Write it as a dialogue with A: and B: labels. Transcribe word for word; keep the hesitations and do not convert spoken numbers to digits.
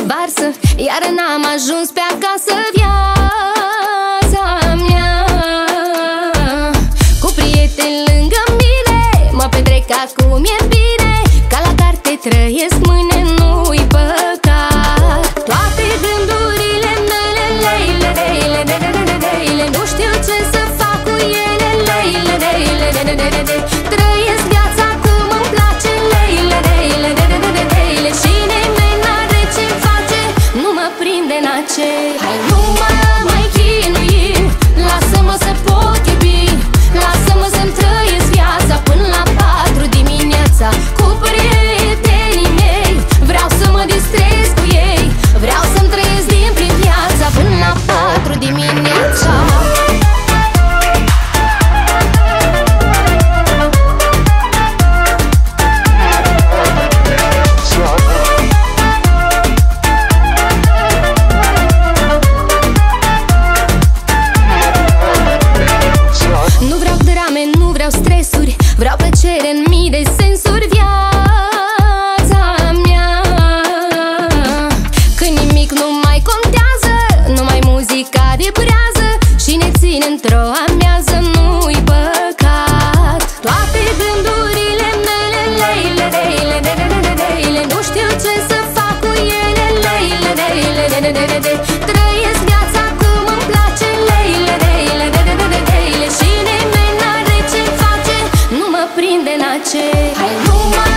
A: varsă, iar n-am ajuns pe acasă. Viața mea cu prieteni lângă mine, mă petrec acum e bine. Ca la carte trăiesc, mâine nu-i păcat. Toate gândurile mele, leile, leile, leile, leile, nu știu ce să fac cu ele, leile, leile, leile, leile. Trăiesc viața cum îmi place, leile, leile, leile, leile. Și nimeni n-are ce face, nu mă prinde n-a ce. Hai, nu mă mai chinuim, lasă-mă să pot iubi, lasă-mă să-mi trăiesc viața până la patru dimineața. Cu prietenii mei vreau să mă distrez cu ei, vreau să-mi trăiesc din prin viața până la patru dimineața. Nu vreau drame, nu vreau stresuri, vreau plăcere în mii de sensuri. Viața mea când nimic nu mai contează, numai muzica vibrează și ne ține într-o amiază, nu-i păcat. Toate gândurile mele, leile, leile, leile, leile, nu știu ce să fac cu ele, leile, leile, leile, leile. Trăiesc viața cum îmi place, leile, leile, leile, leile. Și nimeni n-are ce face, nu mă prinde n-a ce. Hai, nu mă